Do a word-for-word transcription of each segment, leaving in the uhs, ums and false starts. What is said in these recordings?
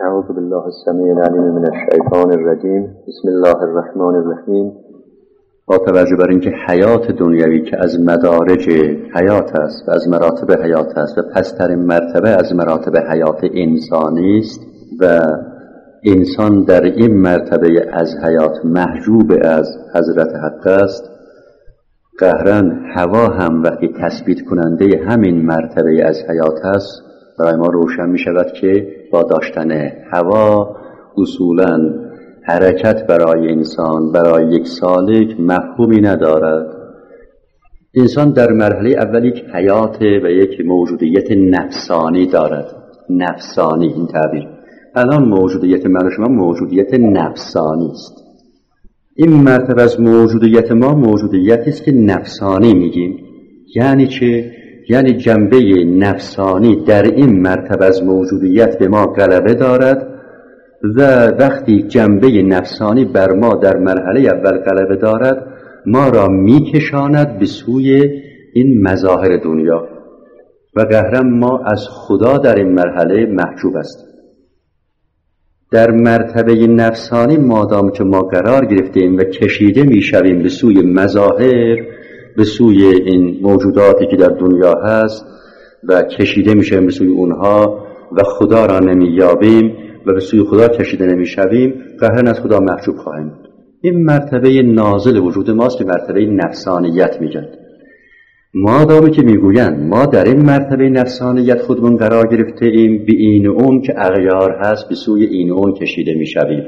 اعوذ بالله السمیع العلیم من الشیطان الرجیم. بسم الله الرحمن الرحیم. با توجه بر اینکه حیات دنیوی که از مدارج حیات است و از مراتب حیات است و پسترین مرتبه از مراتب حیات انسانی است و انسان در این مرتبه از حیات محجوب از حضرت حق است، قهرن هوا هم وقتی تثبیت کننده همین مرتبه از حیات است، برای ما روشن می شود که با داشتن هوا اصولاً حرکت برای انسان، برای یک سالک مفهومی ندارد. انسان در مرحله اول یک حیات و یک موجودیت نفسانی دارد. نفسانی این تعبیر. الان موجودیت من و شما موجودیت نفسانی است. این مرتبه از موجودیت ما موجودیتی است که نفسانی میگیم. یعنی چه؟ یعنی جنبه نفسانی در این مرتبه از موجودیت به ما غلبه دارد و وقتی جنبه نفسانی بر ما در مرحله اول غلبه دارد، ما را میکشاند به سوی این مظاهر دنیا و قهرن ما از خدا در این مرحله محجوب است. در مرتبه نفسانی مادام که ما قرار گرفتیم و کشیده میشویم به سوی مظاهر، به سوی این موجوداتی که در دنیا هست و کشیده میشویم به سوی اونها و خدا را نمییابیم و به سوی خدا کشیده نمیشویم، قهرن از خدا محجوب خواهیم بود. این مرتبه نازل وجود ماست که مرتبه نفسانیت میگن. مادامی که میگویند ما در این مرتبه نفسانیت خودمون قرار گرفته ایم، به این اون که اغیار هست به سوی این اون کشیده میشویم.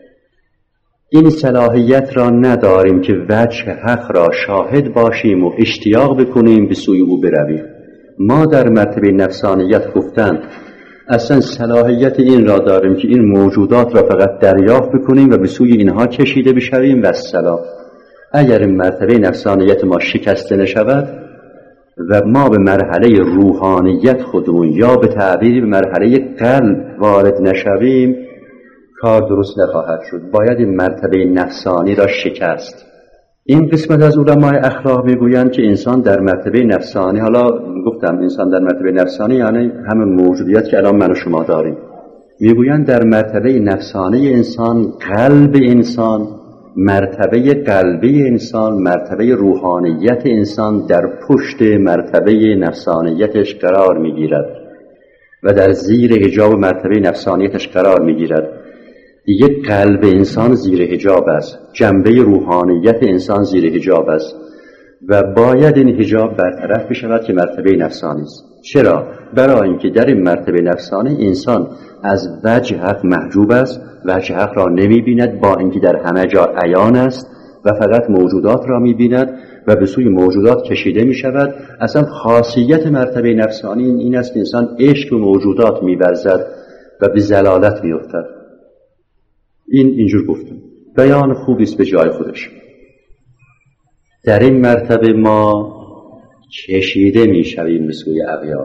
این صلاحیت را نداریم که وجه حق را شاهد باشیم و اشتیاق بکنیم به سوی او برویم. ما در مرتبه نفسانیت گفتن اصلا صلاحیت این را داریم که این موجودات را فقط دریافت بکنیم و به سوی اینها کشیده بشویم و السلام. اگر این مرتبه نفسانیت ما شکسته نشود و ما به مرحله روحانیت خودمون یا به تعبیری به مرحله قلب وارد نشویم، کار درست نخواهد شد. باید این مرتبه نفسانی را شکست. این قسمت از علمای اخلاق میگویند که انسان در مرتبه نفسانی، حالا گفتم انسان در مرتبه نفسانی یعنی همون موجودیت که الان من و شما داریم، میگویند در مرتبه نفسانی انسان، قلب انسان، مرتبه قلبی انسان، مرتبه روحانیت انسان در پشت مرتبه نفسانیتش قرار میگیرد و در زیر حجاب مرتبه نفسانیتش قرار میگیرد. دیگه قلب انسان زیر حجاب است، جنبه روحانیت انسان زیر حجاب است و باید این حجاب برطرف بشود که مرتبه نفسانی است. چرا؟ برای اینکه در این مرتبه نفسانی انسان از وجه حق محجوب است، وجه حق را نمی بیند با اینکه در همه جا عیان است و فقط موجودات را می بیند و به سوی موجودات کشیده می شود. اصلا خاصیت مرتبه نفسانی این است که انسان عشق و موجودات می ورزد و به ضلالت می افتد. این اینجور گفتم، بیان خوبی است به جای خودش. در این مرتبه ما کشیده می شویم به سوی اغیار.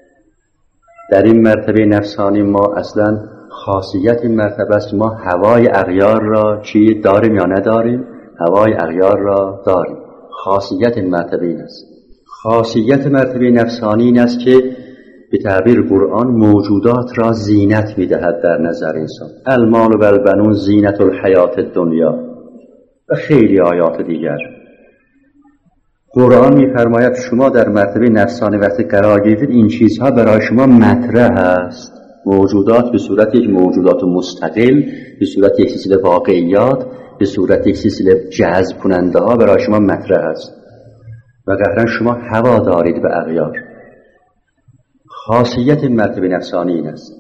در این مرتبه نفسانی ما اصلا خاصیت این مرتبه است ما هوای اغیار را چی داریم یا نداریم؟ هوای اغیار را داریم. خاصیت این مرتبه این است. خاصیت مرتبه نفسانی این است که به تعبیر قرآن موجودات را زینت می‌دهد در نظر انسان. المال و البنون زینت الحیات الدنیا و خیلی آیات دیگر. قرآن می‌فرماید شما در مرتبه نفسانی وقتی قرار گرفتید این چیزها برای شما مطرح است. موجودات به صورت یک موجودات مستقل، به صورت یک سلسله واقعیات، به صورت یک سلسله جذب کننده ها برای شما مطرح است و قهرن شما هوا دارید به اغیار. خاصیت مرتبه نفسانی این است.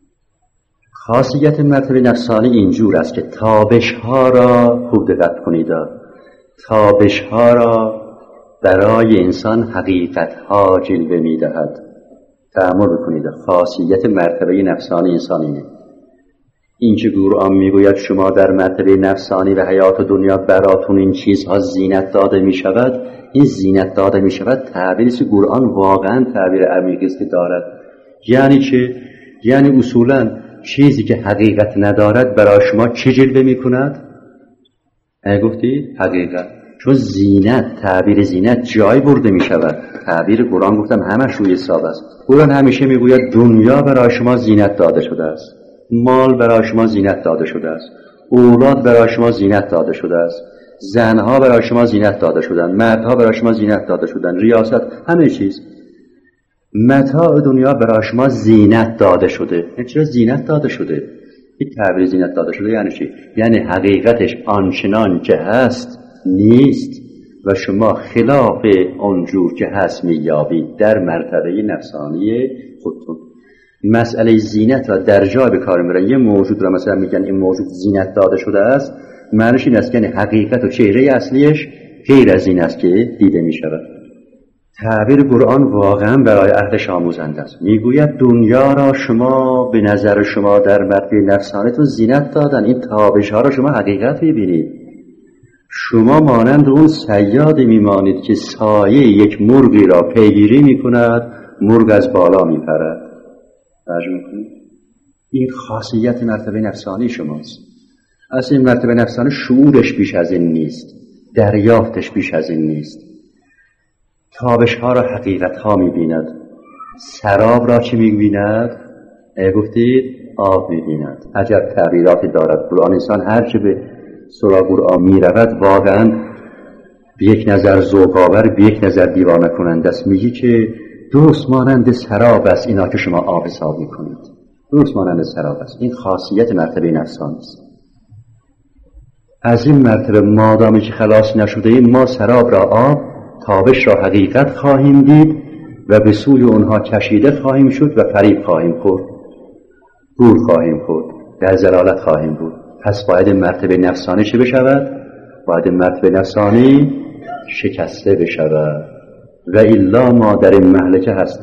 خاصیت مرتبه نفسانی اینجور است که تابش ها را خوب دقت کنید، تابش ها را برای انسان حقیقت ها جلوه می دهد. تأمل بکنید. خاصیت مرتبه نفسانی انسان اینه. این که قرآن میگوید شما در مرتبه نفسانی و حیات دنیا براتون این چیزها زینت داده می شود، این زینت داده می شود تعبیری که قرآن واقعا تعبیر عمیقی است که دارد. یعنی چه؟ یعنی اصولا چیزی که حقیقت ندارد برای شما چه جلوه می کند؟ گفتی؟ حقیقت. چون زینت، تعبیر زینت جای برده می شود. تعبیر قرآن گفتم همش روی حساب است. قرآن همیشه می گوید دنیا برای شما زینت داده شده است. مال برای شما زینت داده شده است، اولاد برای شما زینت داده شده است، زنها برای شما زینت داده شدن، مردها برای شما زینت داده شدن، ریاست، همه چیز. متاع دنیا برای شما زینت داده شده. چرا زینت داده شده؟ این تعبیر زینت داده شده یعنی چی؟ یعنی حقیقتش آنچنان که هست نیست و شما خلاف آنجور که هست میابید در مرتبه نفسانی خودتون. مسئله زینت را در جای به کار میبرن. یه موجود را مثلا میگن این موجود زینت داده شده است، معنیش این است که حقیقت و چهره اصلیش غیر از این است که دیده میشود. تعبیر قرآن واقعا برای اهلش آموزنده است. میگوید دنیا را شما به نظر شما در مرتبه نفسانیتون زینت دادن، این تابش ها را شما حقیقت میبینید. شما مانند اون صیادی میمانید که سایه یک مرغی را پیگیری میکند، مرغ از بالا میپرد. توجه میکنید؟ این خاصیت مرتبه نفسانی شماست. اصلا این مرتبه نفسانی شعورش بیش از این نیست، دریافتش بیش از این نیست. تابش ها را حقیقت ها میبیند. سراب را چه میبیند؟ گفتید آب میبیند. عجب تعبیراتی دارد قرآن. انسان هرچه به سراغ قرآن میرود واقعا به یک نظر ذوق‌آور، به یک نظر دیوانه کننده است. میگی که درست مانند سراب است اینا که شما آب حساب میکنید، درست مانند سراب است. این خاصیت مرتبه نفسانی است. از این مرتبه مادامی که خلاص نشده ایم، ما سراب را آب، تابش را حقیقت خواهیم دید و به سوی اونها کشیده خواهیم شد و فریب خواهیم خورد، گور خواهیم خورد، در ضلالت خواهیم بود. پس باید مرتبه نفسانی چه بشود؟ باید مرتبه نفسانی شکسته بشود و الا ما در این مهلکه هست.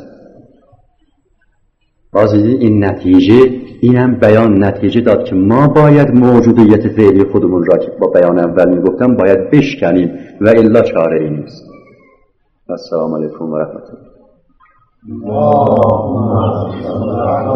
باز این نتیجه، اینم بیان نتیجه داد که ما باید موجودیت فعلی خودمون را که با بیان اول میگفتم باید بشکنیم و الا چاره ای نیست. السلام علیکم و رحمت الله.